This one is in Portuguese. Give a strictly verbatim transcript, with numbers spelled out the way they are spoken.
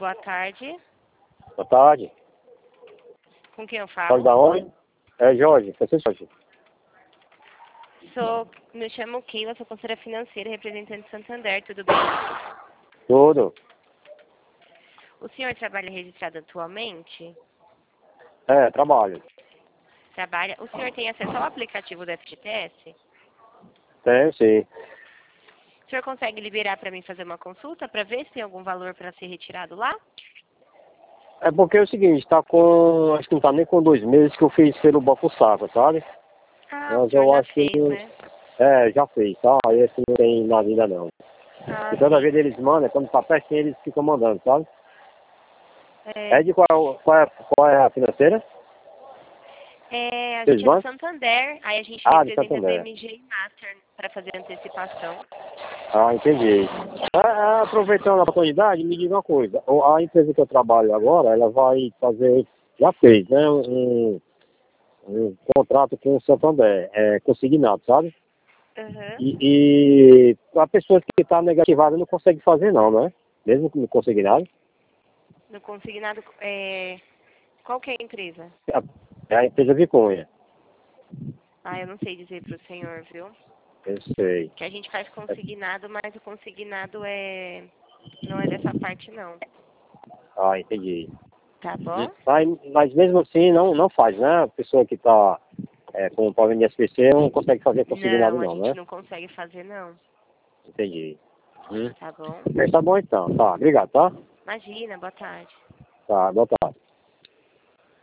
Boa tarde. Boa tarde. Com quem eu Fala falo? da onde? É Jorge, Francisco Jorge. Sou, me chamo Keila, sou conselheira financeira, representante de Santander, tudo bem? Tudo. O senhor trabalha registrado atualmente? É, trabalho. Trabalha. O senhor tem acesso ao aplicativo do F G T S? Tenho sim. O senhor consegue liberar para mim fazer uma consulta para ver se tem algum valor para ser retirado lá? É porque é o seguinte, tá com. Acho que não tá nem com dois meses que eu fiz pelo Banco Safra, sabe? Ah, o Mas senhor eu já acho que. fez, né? É, já fez, tá? Aí esse não tem nada ainda não. Ah, E toda sim. vez eles mandam, quando tá pertinho eles ficam mandando, sabe? É É, de qual, é o- qual, é, qual é a financeira? é, a Vocês gente é do mandam? Santander, aí a gente Ah, de representa a Santander. B M G e Master para fazer antecipação. Ah, entendi. Ah, ah, aproveitando a oportunidade, me diga uma coisa. O- A empresa que eu trabalho agora, ela vai fazer, já fez, né, um, um contrato com o Santander, é, consignado, sabe? Aham. E, e a pessoa que está negativada não consegue fazer não, né? Mesmo que consignado. No consignado, é, qual que é a empresa? É a empresa Viconha. Ah, eu não sei dizer para o senhor, viu? Eu sei. Que a gente faz consignado, mas o consignado é não é dessa parte não. Ah, entendi. Tá bom? Mas, mas mesmo assim não, não faz, né? A pessoa que está é, com o problema de S P C não consegue fazer consignado Não, a não, gente né? não consegue fazer não. Entendi. Hum. Tá bom? Mas tá bom então, tá. Obrigado, tá? Imagina, boa tarde. Tá, boa tarde.